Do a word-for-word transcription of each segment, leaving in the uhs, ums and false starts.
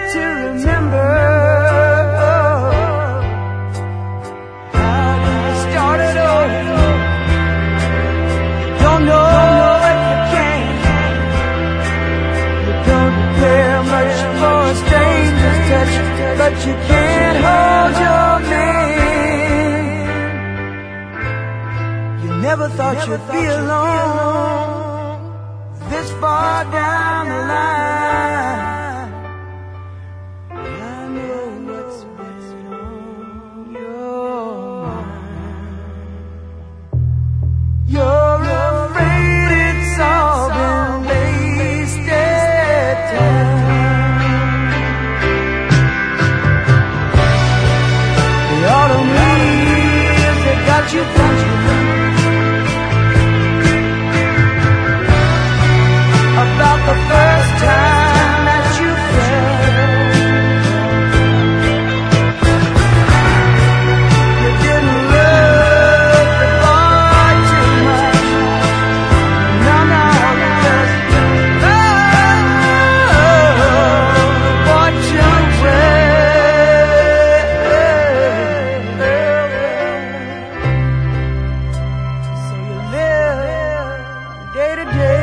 to remember how you started over. Don't know if you can. You don't care much for a stranger's touch, but you can't hold your man. You never thought you'd be alone this far down the line. I know what's been on your mind. You're afraid it's all been wasted time. The autumn leaves that got you thinking about the first time that you fell. You didn't love the boy too much. No, no, you just loved what you were. So you live day to day.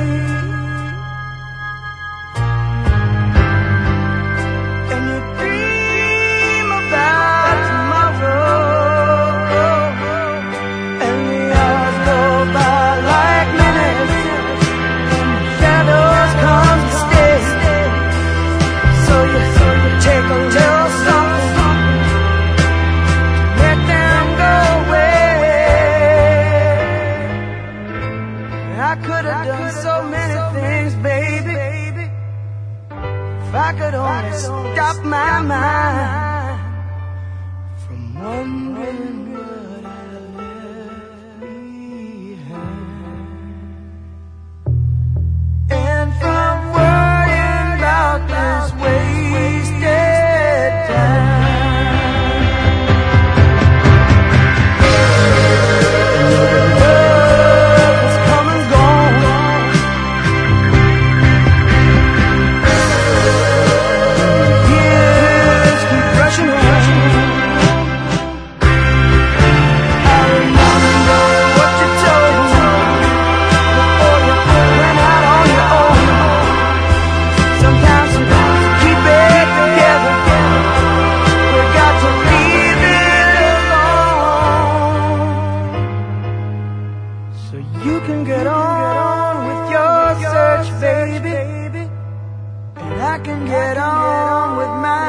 I could have done so many things, baby, if I could only stop my mind from wondering what I left behind, and from worrying about this wasted time. So you can get on with your search, baby, and I can get on with mine.